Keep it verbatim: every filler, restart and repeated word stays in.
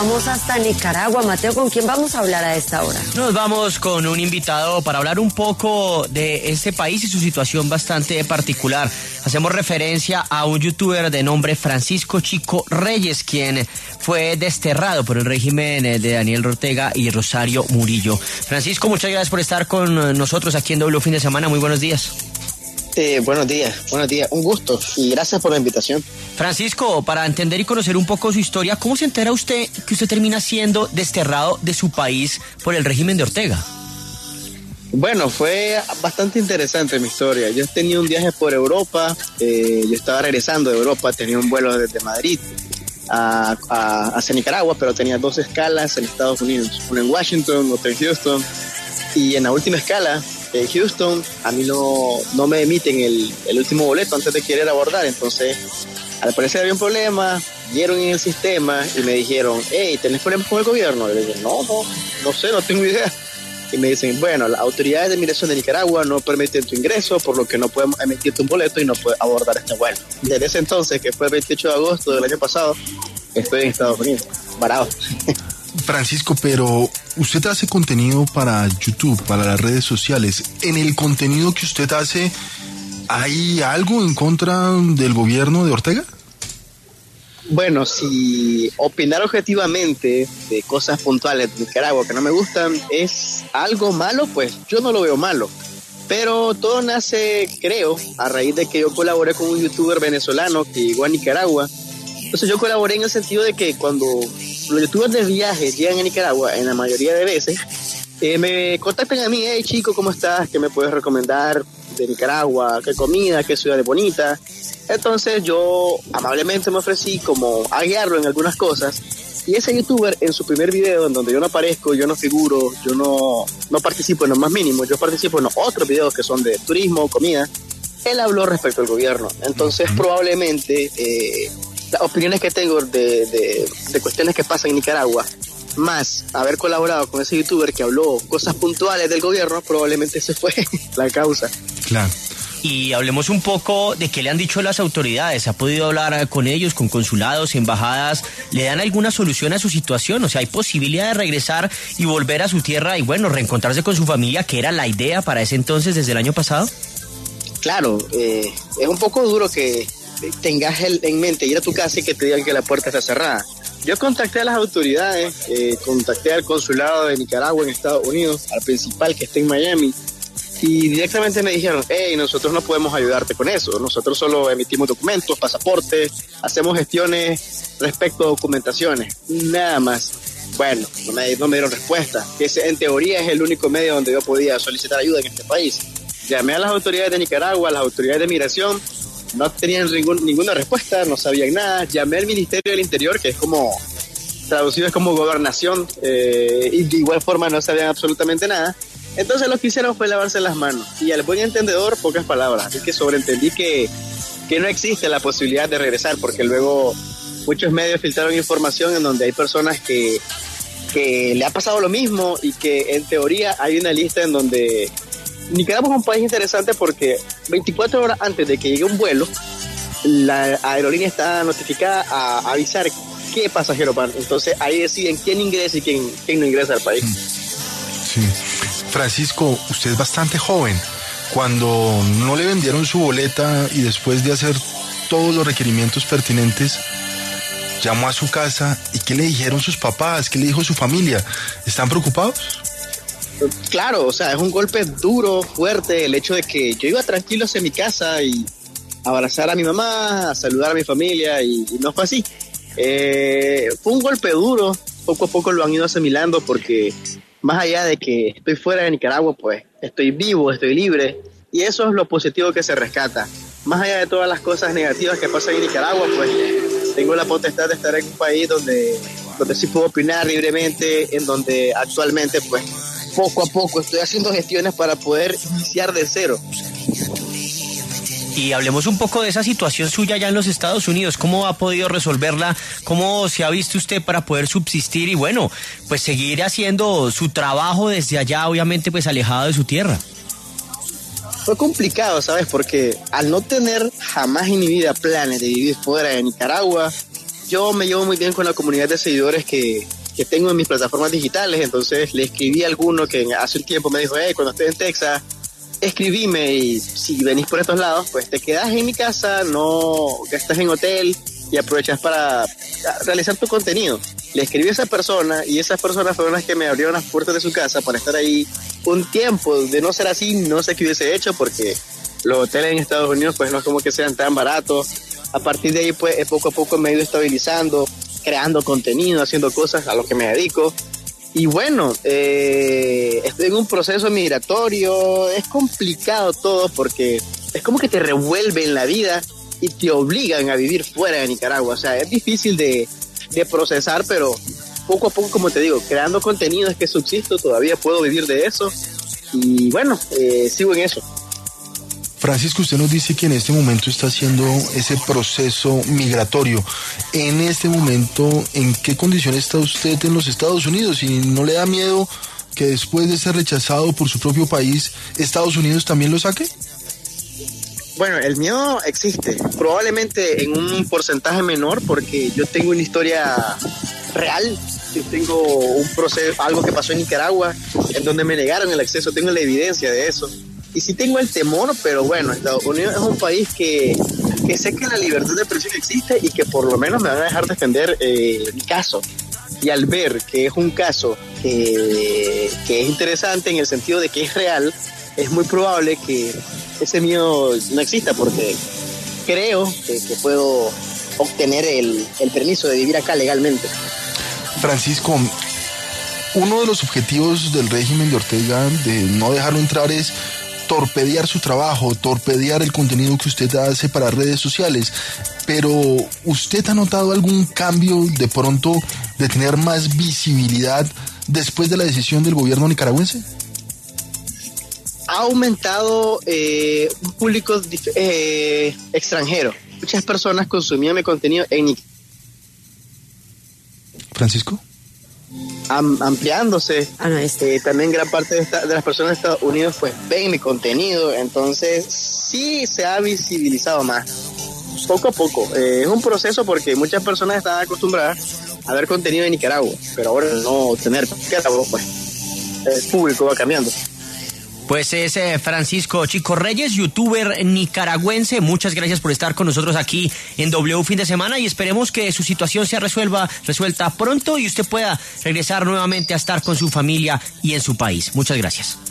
Vamos hasta Nicaragua. Mateo, ¿con quién vamos a hablar a esta hora? Nos vamos con un invitado para hablar un poco de este país y su situación bastante particular. Hacemos referencia a un youtuber de nombre Francisco Chico Reyes, quien fue desterrado por el régimen de Daniel Ortega y Rosario Murillo. Francisco, muchas gracias por estar con nosotros aquí en W Fin de Semana. Muy buenos días. Eh, buenos días, buenos días, un gusto y gracias por la invitación. Francisco, para entender y conocer un poco su historia, ¿cómo se entera usted que usted termina siendo desterrado de su país por el régimen de Ortega? Bueno, fue bastante interesante mi historia. Yo tenía un viaje por Europa, eh, yo estaba regresando de Europa, tenía un vuelo desde Madrid a, a, hacia Nicaragua, pero tenía dos escalas en Estados Unidos, una en Washington, otra en Houston, y en la última escala en Houston, a mí no, no me emiten el, el último boleto antes de querer abordar. Entonces, al parecer había un problema, vieron en el sistema y me dijeron, hey, ¿tenés problemas con el gobierno? Y le dije, no, no, no sé, no tengo idea. Y me dicen, bueno, las autoridades de migración de Nicaragua no permiten tu ingreso, por lo que no podemos emitirte un boleto y no puedes abordar este vuelo. Desde ese entonces, que fue el veintiocho de agosto del año pasado, estoy en Estados Unidos, varado. Francisco, pero usted hace contenido para YouTube, para las redes sociales. ¿En el contenido que usted hace hay algo en contra del gobierno de Ortega? Bueno, si opinar objetivamente de cosas puntuales de Nicaragua que no me gustan es algo malo, pues yo no lo veo malo. Pero todo nace, creo, a raíz de que yo colaboré con un youtuber venezolano que llegó a Nicaragua. Entonces yo colaboré en el sentido de que cuando los youtubers de viaje llegan a Nicaragua, en la mayoría de veces, eh, me contactan a mí, hey chico, ¿cómo estás? ¿Qué me puedes recomendar de Nicaragua? ¿Qué comida? ¿Qué ciudad bonita? Entonces yo amablemente me ofrecí como a guiarlo en algunas cosas. Y ese youtuber en su primer video, en donde yo no aparezco, yo no figuro, yo no, no participo en lo más mínimo, yo participo en los otros videos que son de turismo, comida, él habló respecto al gobierno. Entonces uh-huh. probablemente... Eh, las opiniones que tengo de, de, de cuestiones que pasan en Nicaragua, más haber colaborado con ese youtuber que habló cosas puntuales del gobierno, probablemente esa fue la causa. Claro. Y hablemos un poco de qué le han dicho las autoridades. ¿Ha podido hablar con ellos, con consulados, embajadas? ¿Le dan alguna solución a su situación? O sea, ¿hay posibilidad de regresar y volver a su tierra y, bueno, reencontrarse con su familia, que era la idea para ese entonces desde el año pasado? Claro, eh, es un poco duro que tengas el, en mente ir a tu casa y que te digan que la puerta está cerrada. Yo contacté a las autoridades, eh, contacté al consulado de Nicaragua en Estados Unidos, al principal que está en Miami, y directamente me dijeron, hey, nosotros no podemos ayudarte con eso, nosotros solo emitimos documentos, pasaportes, hacemos gestiones respecto a documentaciones, nada más. Bueno, no me, no me dieron respuesta, que ese, en teoría es el único medio donde yo podía solicitar ayuda en este país. Llamé a las autoridades de Nicaragua, a las autoridades de migración, no tenían ningún, ninguna respuesta, no sabían nada. Llamé al Ministerio del Interior, que es como, traducido es como gobernación, eh, y de igual forma no sabían absolutamente nada. Entonces lo que hicieron fue lavarse las manos. Y al buen entendedor, pocas palabras. Así que sobreentendí que, que no existe la posibilidad de regresar, porque luego muchos medios filtraron información en donde hay personas que, que le ha pasado lo mismo y que en teoría hay una lista en donde... Nicaragua es un país interesante porque veinticuatro horas antes de que llegue un vuelo, la aerolínea está notificada a avisar qué pasajero van. Entonces ahí deciden quién ingresa y quién, quién no ingresa al país. Sí. Francisco, usted es bastante joven. Cuando no le vendieron su boleta y después de hacer todos los requerimientos pertinentes, llamó a su casa, ¿y qué le dijeron sus papás? ¿Qué le dijo su familia? ¿Están preocupados? Claro, o sea, es un golpe duro, fuerte, el hecho de que yo iba tranquilo hacia mi casa y abrazar a mi mamá, a saludar a mi familia, y, y no fue así. Eh, fue un golpe duro, poco a poco lo han ido asimilando porque más allá de que estoy fuera de Nicaragua, pues estoy vivo, estoy libre, y eso es lo positivo que se rescata. Más allá de todas las cosas negativas que pasan en Nicaragua, pues tengo la potestad de estar en un país donde, donde sí puedo opinar libremente, en donde actualmente, pues, poco a poco estoy haciendo gestiones para poder iniciar de cero. Y hablemos un poco de esa situación suya allá en los Estados Unidos. ¿Cómo ha podido resolverla? ¿Cómo se ha visto usted para poder subsistir y, bueno, pues seguir haciendo su trabajo desde allá, obviamente, pues alejado de su tierra? Fue complicado, ¿sabes? Porque al no tener jamás en mi vida planes de vivir fuera de Nicaragua, yo me llevo muy bien con la comunidad de seguidores que, que tengo en mis plataformas digitales, entonces le escribí a alguno que hace un tiempo me dijo, hey, cuando estés en Texas, escribime y si venís por estos lados, pues te quedas en mi casa, no gastas en hotel y aprovechas para realizar tu contenido. Le escribí a esa persona y esas personas fueron las que me abrieron las puertas de su casa para estar ahí un tiempo. De no ser así, no sé qué hubiese hecho porque los hoteles en Estados Unidos pues no es como que sean tan baratos. A partir de ahí pues poco a poco me he ido estabilizando, creando contenido, haciendo cosas a lo que me dedico. Y bueno, eh, estoy en un proceso migratorio, es complicado todo porque es como que te revuelven la vida y te obligan a vivir fuera de Nicaragua. O sea, es difícil de, de procesar, pero poco a poco, como te digo, creando contenido es que subsisto, todavía puedo vivir de eso. Y bueno, eh, sigo en eso. Francisco, usted nos dice que en este momento está haciendo ese proceso migratorio. En este momento, ¿en qué condiciones está usted en los Estados Unidos? ¿Y no le da miedo que después de ser rechazado por su propio país, Estados Unidos también lo saque? Bueno, el miedo existe, probablemente en un porcentaje menor, porque yo tengo una historia real. Yo tengo un proceso, algo que pasó en Nicaragua, en donde me negaron el acceso, tengo la evidencia de eso. Y sí tengo el temor, pero bueno, Estados Unidos es un país que, que sé que la libertad de expresión existe y que por lo menos me van a dejar defender eh, mi caso. Y al ver que es un caso que, que es interesante en el sentido de que es real, es muy probable que ese miedo no exista porque creo que, que puedo obtener el, el permiso de vivir acá legalmente. Francisco, uno de los objetivos del régimen de Ortega de no dejarlo entrar es torpedear su trabajo, torpedear el contenido que usted hace para redes sociales, pero ¿usted ha notado algún cambio de pronto de tener más visibilidad después de la decisión del gobierno nicaragüense? Ha aumentado eh, un público eh, extranjero. Muchas personas consumían mi contenido en Nicaragua. Francisco. Am, ampliándose. Ah, no, eh, también gran parte de, esta, de las personas de Estados Unidos pues ven mi contenido, entonces sí se ha visibilizado más. Poco a poco. Eh, es un proceso porque muchas personas están acostumbradas a ver contenido de Nicaragua, pero ahora no tener Nicaragua, pues el público va cambiando. Pues es eh, Francisco Chico Reyes, youtuber nicaragüense. Muchas gracias por estar con nosotros aquí en W Fin de Semana y esperemos que su situación sea resuelva, resuelta pronto y usted pueda regresar nuevamente a estar con su familia y en su país. Muchas gracias.